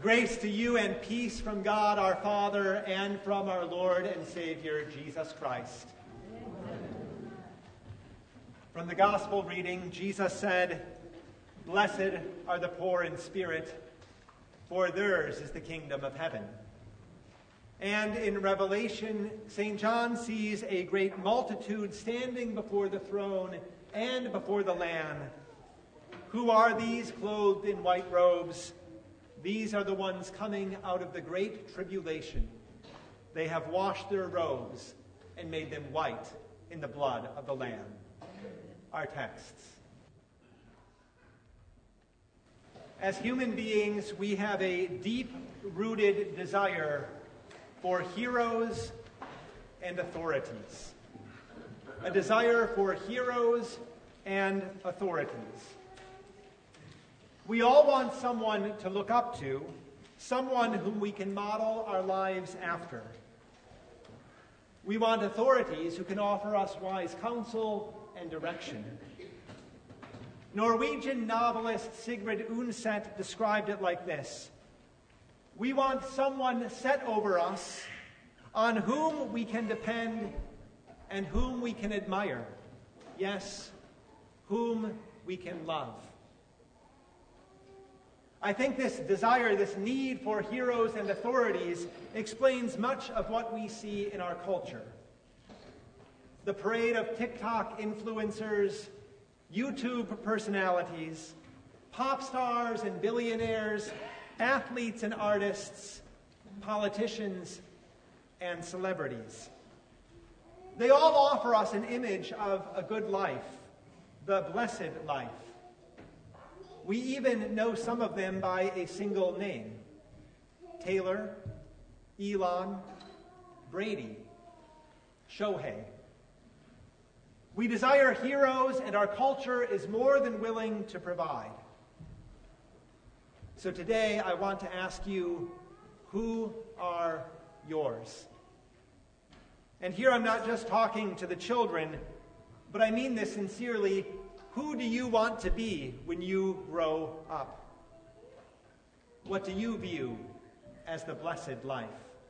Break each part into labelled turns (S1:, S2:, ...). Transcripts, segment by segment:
S1: Grace to you and peace from God our Father and from our Lord and Savior, Jesus Christ. Amen. From the Gospel reading, Jesus said, "Blessed are the poor in spirit, for theirs is the kingdom of heaven." And in Revelation, St. John sees a great multitude standing before the throne and before the Lamb. Who are these clothed in white robes? These are the ones coming out of the great tribulation. They have washed their robes and made them white in the blood of the Lamb. Our texts. As human beings, we have a deep-rooted desire for heroes and authorities. A desire for heroes and authorities. We all want someone to look up to, someone whom we can model our lives after. We want authorities who can offer us wise counsel and direction. Norwegian novelist Sigrid Undset described it like this: "We want someone set over us on whom we can depend and whom we can admire. Yes, whom we can love." I think this desire, this need for heroes and authorities explains much of what we see in our culture. The parade of TikTok influencers, YouTube personalities, pop stars and billionaires, athletes and artists, politicians and celebrities. They all offer us an image of a good life, the blessed life. We even know some of them by a single name: Taylor, Elon, Brady, Shohei. We desire heroes, and our culture is more than willing to provide. So today I want to ask you, who are yours? And here I'm not just talking to the children, but I mean this sincerely. Who do you want to be when you grow up? What do you view as the blessed life?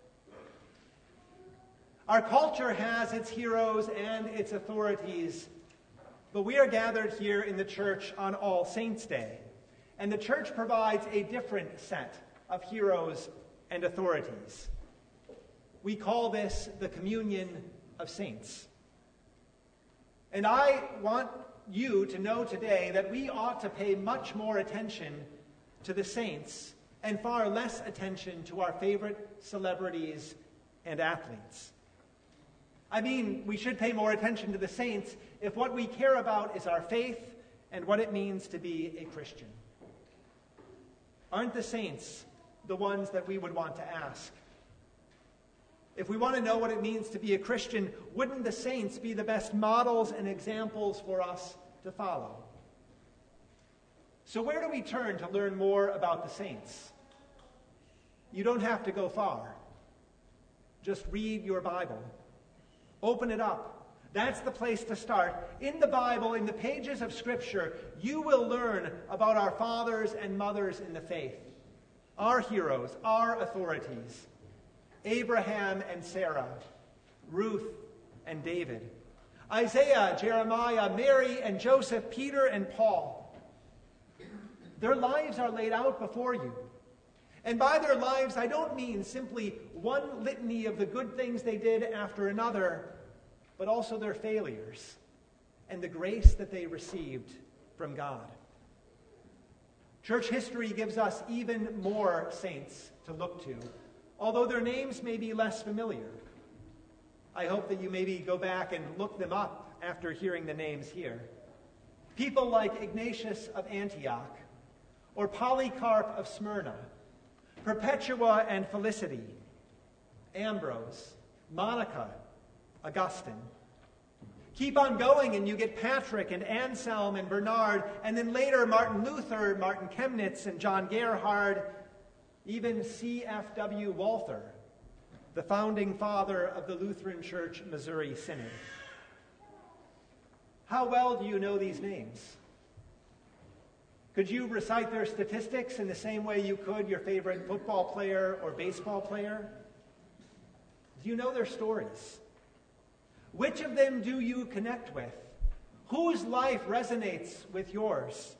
S1: Our culture has its heroes and its authorities, but we are gathered here in the church on All Saints' Day, and the church provides a different set of heroes and authorities. We call this the communion of saints. And I want you to know today that we ought to pay much more attention to the saints and far less attention to our favorite celebrities and athletes. I mean, we should pay more attention to the saints if what we care about is our faith and what it means to be a Christian. Aren't the saints the ones that we would want to ask? If we want to know what it means to be a Christian, wouldn't the saints be the best models and examples for us to follow? So where do we turn to learn more about the saints? You don't have to go far. Just read your Bible. Open it up. That's the place to start. In the Bible, in the pages of Scripture, you will learn about our fathers and mothers in the faith, our heroes, our authorities. Abraham and Sarah, Ruth and David, Isaiah, Jeremiah, Mary and Joseph, Peter and Paul. Their lives are laid out before you. And by their lives, I don't mean simply one litany of the good things they did after another, but also their failures and the grace that they received from God. Church history gives us even more saints to look to, although their names may be less familiar. I hope that you maybe go back and look them up after hearing the names here. People like Ignatius of Antioch, or Polycarp of Smyrna, Perpetua and Felicity, Ambrose, Monica, Augustine. Keep on going and you get Patrick and Anselm and Bernard, and then later Martin Luther, Martin Chemnitz, and John Gerhard, even C.F.W. Walther, the founding father of the Lutheran Church Missouri Synod. How well do you know these names? Could you recite their statistics in the same way you could your favorite football player or baseball player? Do you know their stories? Which of them do you connect with? Whose life resonates with yours?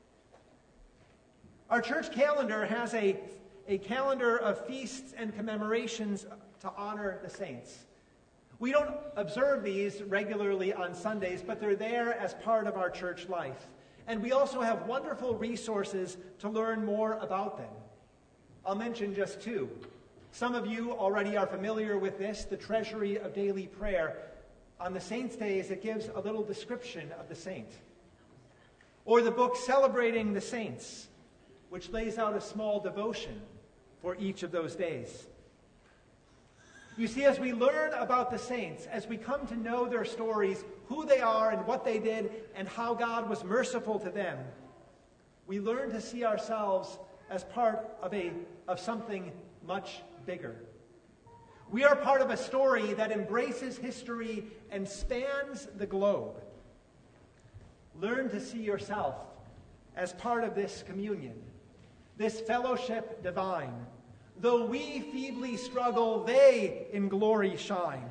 S1: Our church calendar has a calendar of feasts and commemorations to honor the saints. We don't observe these regularly on Sundays, but they're there as part of our church life. And we also have wonderful resources to learn more about them. I'll mention just two. Some of you already are familiar with this, the Treasury of Daily Prayer. On the saints' days, it gives a little description of the saint. Or the book Celebrating the Saints, which lays out a small devotion for each of those days. You see, as we learn about the saints, as we come to know their stories, who they are and what they did, and how God was merciful to them, we learn to see ourselves as part of something much bigger. We are part of a story that embraces history and spans the globe. Learn to see yourself as part of this communion, this fellowship divine. Though we feebly struggle, they in glory shine.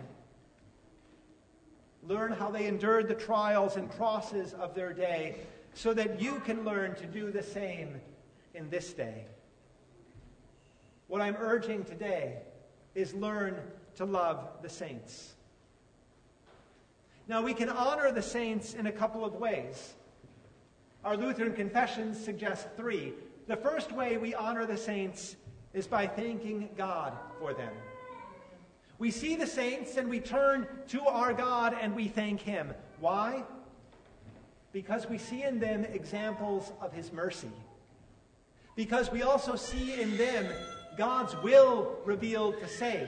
S1: Learn how they endured the trials and crosses of their day so that you can learn to do the same in this day. What I'm urging today is learn to love the saints. Now, we can honor the saints in a couple of ways. Our Lutheran confessions suggest three. The first way we honor the saints is by thanking God for them. We see the saints and we turn to our God and we thank Him. Why? Because we see in them examples of His mercy. Because we also see in them God's will revealed to save.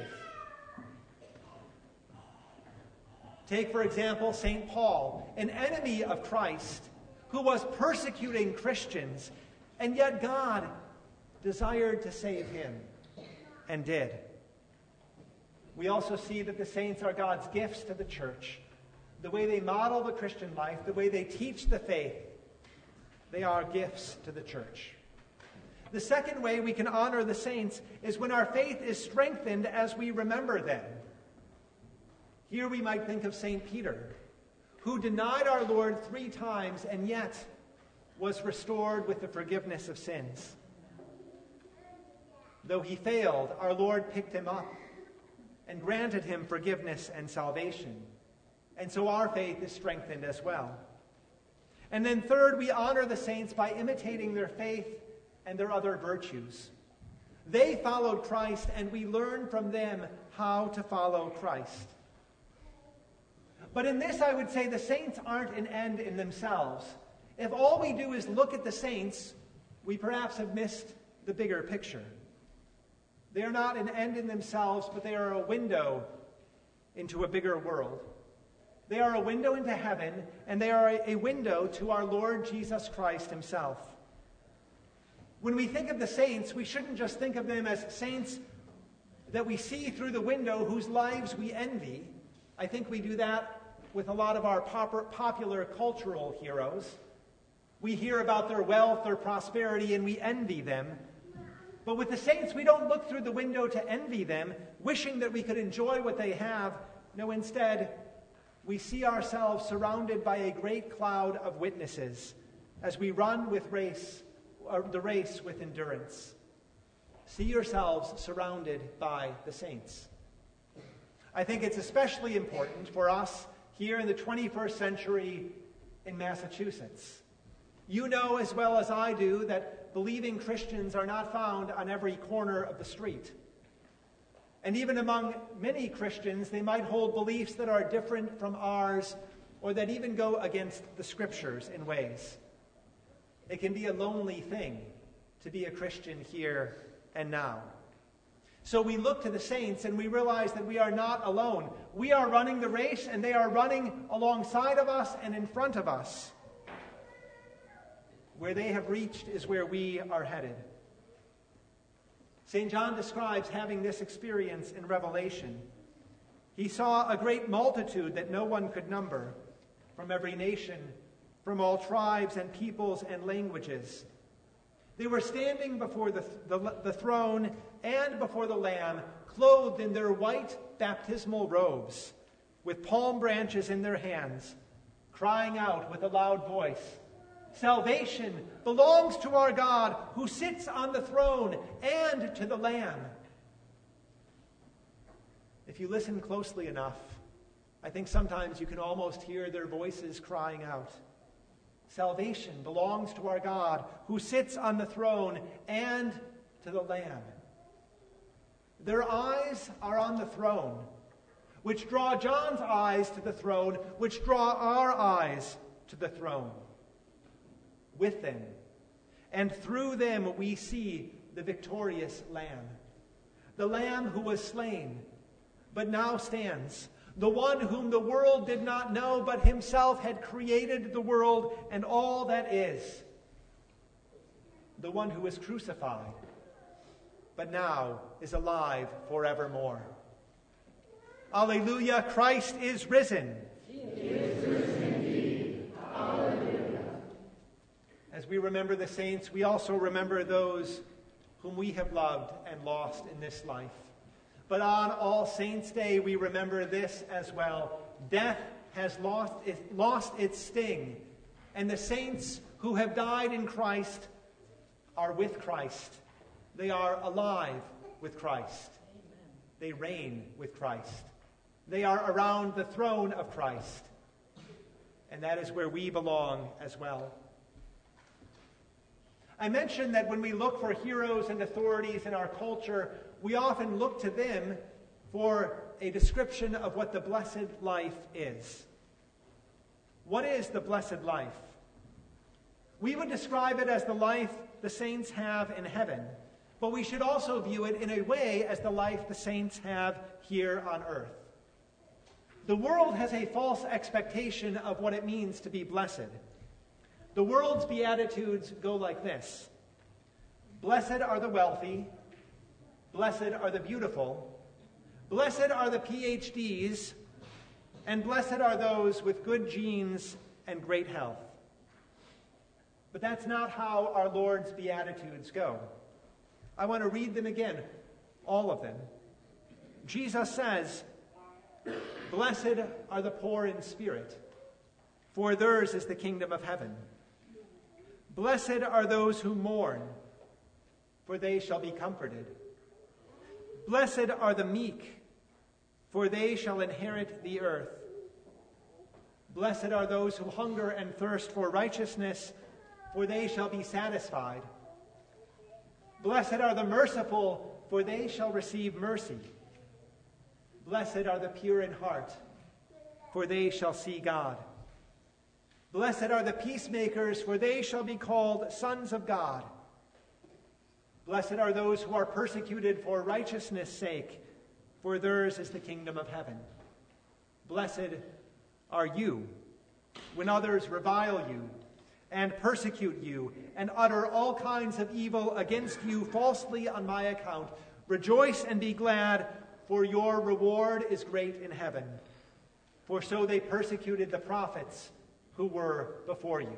S1: Take, for example, St. Paul, an enemy of Christ, who was persecuting Christians, and yet God desired to save him, and did. We also see that the saints are God's gifts to the church. The way they model the Christian life, the way they teach the faith, they are gifts to the church. The second way we can honor the saints is when our faith is strengthened as we remember them. Here we might think of St. Peter, who denied our Lord 3 times and yet was restored with the forgiveness of sins. Though he failed, our Lord picked him up and granted him forgiveness and salvation. And so our faith is strengthened as well. And then third, we honor the saints by imitating their faith and their other virtues. They followed Christ, and we learn from them how to follow Christ. But in this, I would say the saints aren't an end in themselves. If all we do is look at the saints, we perhaps have missed the bigger picture. They are not an end in themselves, but they are a window into a bigger world. They are a window into heaven, and they are a window to our Lord Jesus Christ himself. When we think of the saints, we shouldn't just think of them as saints that we see through the window whose lives we envy. I think we do that with a lot of our popular cultural heroes. We hear about their wealth, their prosperity, and we envy them. But with the saints, we don't look through the window to envy them, wishing that we could enjoy what they have. No, instead, we see ourselves surrounded by a great cloud of witnesses as we run the race with endurance. See yourselves surrounded by the saints. I think it's especially important for us here in the 21st century in Massachusetts. You know as well as I do that believing Christians are not found on every corner of the street. And even among many Christians, they might hold beliefs that are different from ours or that even go against the Scriptures in ways. It can be a lonely thing to be a Christian here and now. So we look to the saints and we realize that we are not alone. We are running the race and they are running alongside of us and in front of us. Where they have reached is where we are headed. St. John describes having this experience in Revelation. He saw a great multitude that no one could number, from every nation from all tribes and peoples and languages. They were standing before the throne and before the Lamb, clothed in their white baptismal robes, with palm branches in their hands, crying out with a loud voice, "Salvation belongs to our God who sits on the throne and to the Lamb." If you listen closely enough, I think sometimes you can almost hear their voices crying out. Salvation belongs to our God who sits on the throne and to the Lamb. Their eyes are on the throne, which draw John's eyes to the throne, which draw our eyes to the throne. With them, and through them we see the victorious Lamb, the Lamb who was slain, but now stands, the one whom the world did not know, but himself had created the world and all that is, the one who was crucified, but now is alive forevermore. Alleluia, Christ is risen.
S2: He is risen indeed. Alleluia.
S1: As we remember the saints, we also remember those whom we have loved and lost in this life. But on All Saints' Day, we remember this as well. Death has lost its sting, and the saints who have died in Christ are with Christ. They are alive with Christ. They reign with Christ. They are around the throne of Christ. And that is where we belong as well. I mentioned that when we look for heroes and authorities in our culture, we often look to them for a description of what the blessed life is. What is the blessed life? We would describe it as the life the saints have in heaven, but we should also view it in a way as the life the saints have here on earth. The world has a false expectation of what it means to be blessed. The world's beatitudes go like this: blessed are the wealthy, blessed are the beautiful, blessed are the PhDs, and blessed are those with good genes and great health. But that's not how our Lord's Beatitudes go. I want to read them again, all of them. Jesus says, "Blessed are the poor in spirit, for theirs is the kingdom of heaven. Blessed are those who mourn, for they shall be comforted. Blessed are the meek, for they shall inherit the earth. Blessed are those who hunger and thirst for righteousness, for they shall be satisfied. Blessed are the merciful, for they shall receive mercy. Blessed are the pure in heart, for they shall see God. Blessed are the peacemakers, for they shall be called sons of God. Blessed are those who are persecuted for righteousness' sake, for theirs is the kingdom of heaven. Blessed are you when others revile you and persecute you and utter all kinds of evil against you falsely on my account. Rejoice and be glad, for your reward is great in heaven. For so they persecuted the prophets who were before you.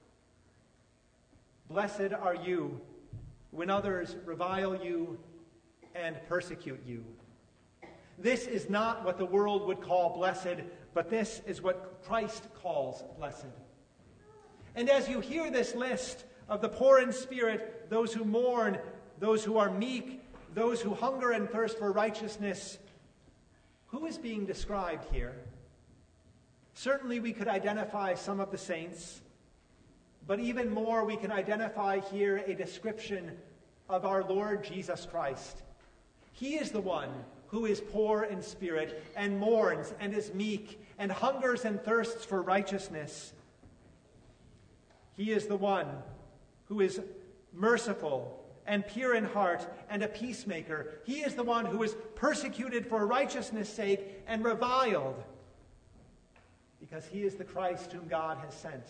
S1: Blessed are you when others revile you and persecute you." This is not what the world would call blessed, but this is what Christ calls blessed. And as you hear this list of the poor in spirit, those who mourn, those who are meek, those who hunger and thirst for righteousness, who is being described here? Certainly we could identify some of the saints, but even more we can identify here a description of our Lord Jesus Christ. He is the one who is poor in spirit and mourns and is meek and hungers and thirsts for righteousness. He is the one who is merciful and pure in heart and a peacemaker. He is the one who is persecuted for righteousness' sake and reviled, because he is the Christ whom God has sent.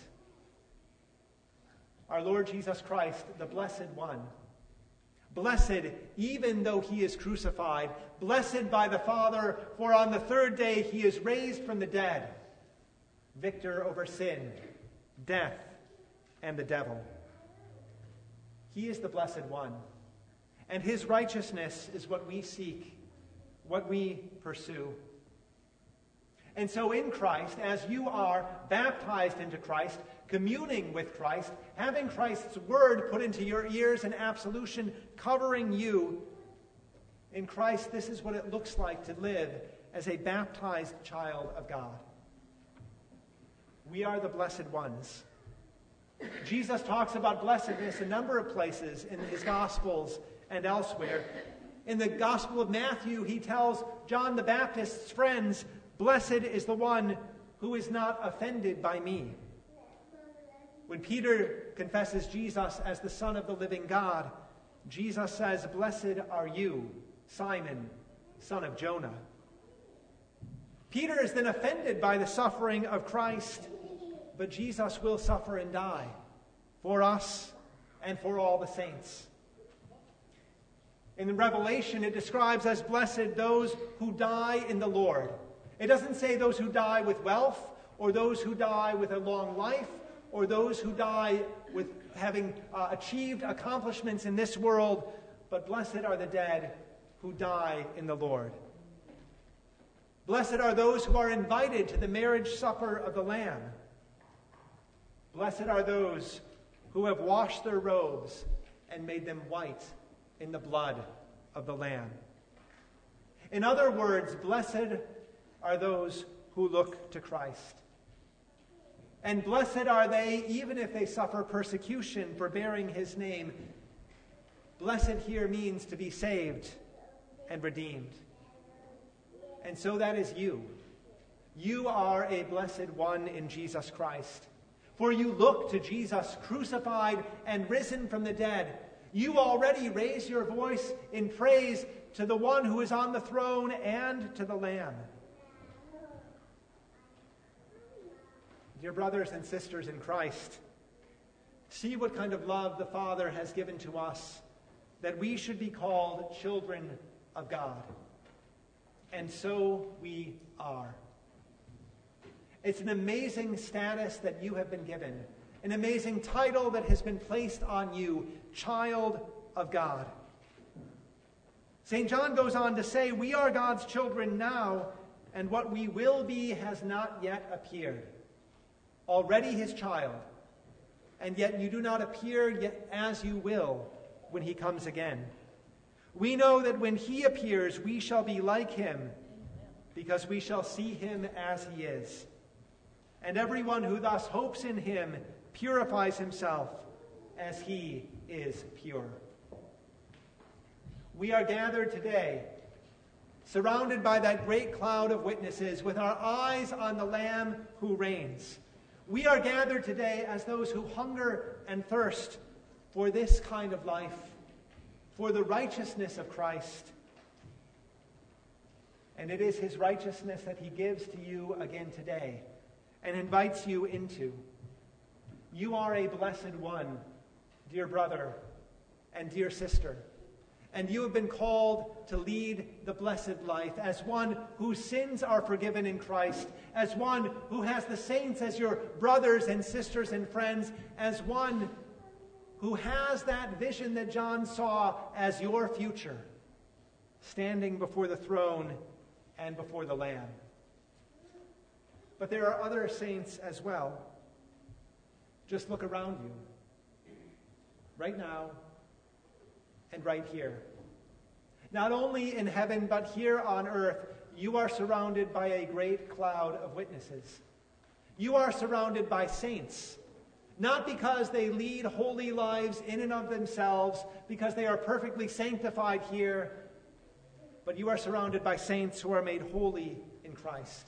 S1: Our Lord Jesus Christ, the Blessed One. Blessed even though he is crucified. Blessed by the Father, for on the third day he is raised from the dead. Victor over sin. death, and the devil. He is the Blessed One, and his righteousness is what we seek, what we pursue. And so in Christ, as you are baptized into Christ, communing with Christ, having Christ's word put into your ears and absolution covering you, in Christ, this is what it looks like to live as a baptized child of God. We are the blessed ones. Jesus talks about blessedness a number of places in his Gospels and elsewhere. In the Gospel of Matthew, he tells John the Baptist's friends, "Blessed is the one who is not offended by me." When Peter confesses Jesus as the Son of the living God, Jesus says, "Blessed are you, Simon, son of Jonah." Peter is then offended by the suffering of Christ, but Jesus will suffer and die for us and for all the saints. In the Revelation, it describes as blessed those who die in the Lord. It doesn't say those who die with wealth, or those who die with a long life, or those who die with having achieved accomplishments in this world, but blessed are the dead who die in the Lord. Blessed are those who are invited to the marriage supper of the Lamb. Blessed are those who have washed their robes and made them white in the blood of the Lamb. In other words, blessed are those who look to Christ. And blessed are they even if they suffer persecution for bearing his name. Blessed here means to be saved and redeemed. And so that is you. You are a blessed one in Jesus Christ. For you look to Jesus crucified and risen from the dead. You already raise your voice in praise to the one who is on the throne and to the Lamb. Dear brothers and sisters in Christ, see what kind of love the Father has given to us, that we should be called children of God. And so we are. It's an amazing status that you have been given, an amazing title that has been placed on you, child of God. St. John goes on to say, we are God's children now, and what we will be has not yet appeared. Already his child, and yet you do not appear yet as you will when he comes again. We know that when he appears, we shall be like him, because we shall see him as he is. And everyone who thus hopes in him purifies himself as he is pure. We are gathered today, surrounded by that great cloud of witnesses, with our eyes on the Lamb who reigns. We are gathered today as those who hunger and thirst for this kind of life, for the righteousness of Christ. And it is his righteousness that he gives to you again today and invites you into. You are a blessed one, dear brother and dear sister. And you have been called to lead the blessed life as one whose sins are forgiven in Christ, as one who has the saints as your brothers and sisters and friends, as one who has that vision that John saw as your future, standing before the throne and before the Lamb. But there are other saints as well. Just look around you, right now and right here. Not only in heaven, but here on earth, you are surrounded by a great cloud of witnesses. You are surrounded by saints, not because they lead holy lives in and of themselves, because they are perfectly sanctified here, but you are surrounded by saints who are made holy in Christ.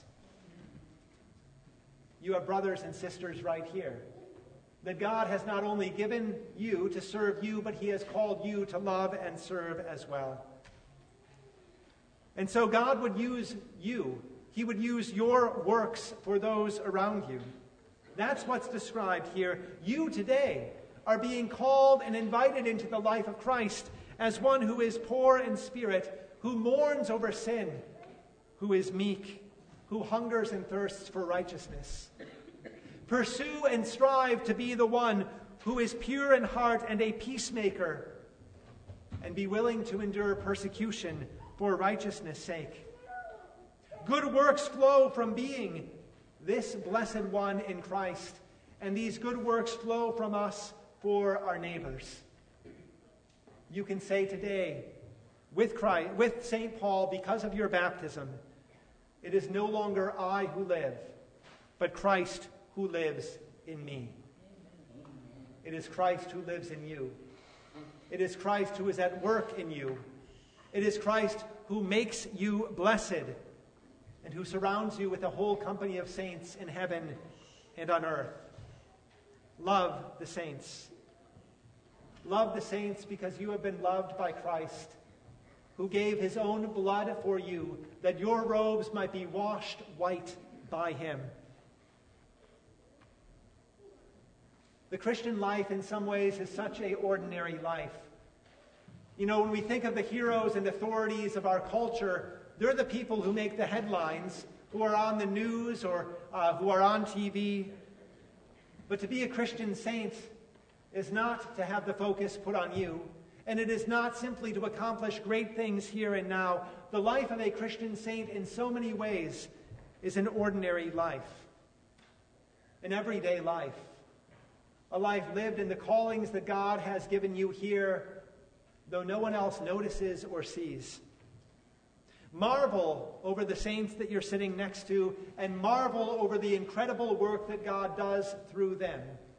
S1: You have brothers and sisters right here that God has not only given you to serve you, but he has called you to love and serve as well. And so God would use you. He would use your works for those around you. That's what's described here. You today are being called and invited into the life of Christ as one who is poor in spirit, who mourns over sin, who is meek, who hungers and thirsts for righteousness. Pursue and strive to be the one who is pure in heart and a peacemaker, and be willing to endure persecution for righteousness' sake. Good works flow from being this blessed one in Christ, and these good works flow from us for our neighbors. You can say today, with Christ, with St. Paul, because of your baptism, it is no longer I who live, but Christ who lives in me. It is Christ who lives in you. It is Christ who is at work in you. It is Christ who makes you blessed and who surrounds you with a whole company of saints in heaven and on earth. Love the saints. Love the saints because you have been loved by Christ, who gave his own blood for you, that your robes might be washed white by him. The Christian life, in some ways, is such an ordinary life. You know, when we think of the heroes and authorities of our culture, they're the people who make the headlines, who are on the news or who are on TV. But to be a Christian saint is not to have the focus put on you, and it is not simply to accomplish great things here and now. The life of a Christian saint, in so many ways, is an ordinary life, an everyday life. A life lived in the callings that God has given you here, though no one else notices or sees. Marvel over the saints that you're sitting next to, and marvel over the incredible work that God does through them.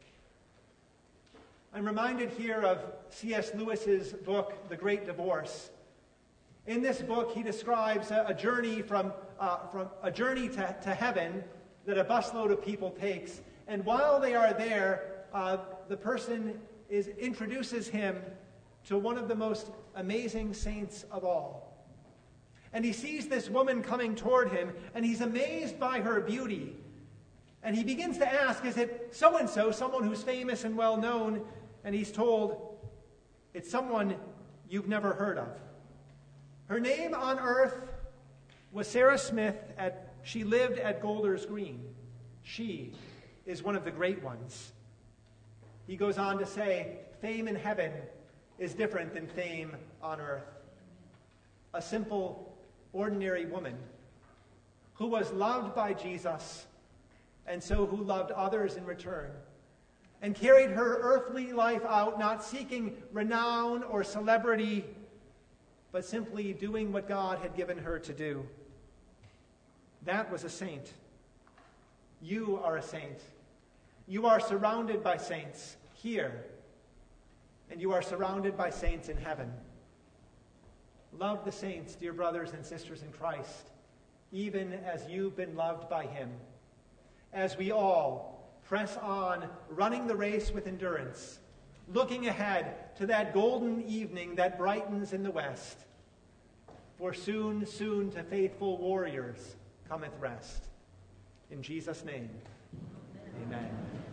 S1: I'm reminded here of C.S. Lewis's book, The Great Divorce. In this book, he describes a journey from a journey to heaven that a busload of people takes. And while they are there, the person introduces him to one of the most amazing saints of all. And he sees this woman coming toward him, and he's amazed by her beauty. And he begins to ask, is it so-and-so, someone who's famous and well-known? And he's told, it's someone you've never heard of. Her name on earth was Sarah Smith. She lived at Golders Green. She is one of the great ones. He goes on to say, fame in heaven is different than fame on earth. A simple, ordinary woman who was loved by Jesus, and so who loved others in return, and carried her earthly life out, not seeking renown or celebrity, but simply doing what God had given her to do. That was a saint. You are a saint. You are surrounded by saints here, and you are surrounded by saints in heaven. Love the saints, dear brothers and sisters in Christ, even as you've been loved by him, as we all press on, running the race with endurance, looking ahead to that golden evening that brightens in the west. For soon, soon to faithful warriors cometh rest. In Jesus' name, amen.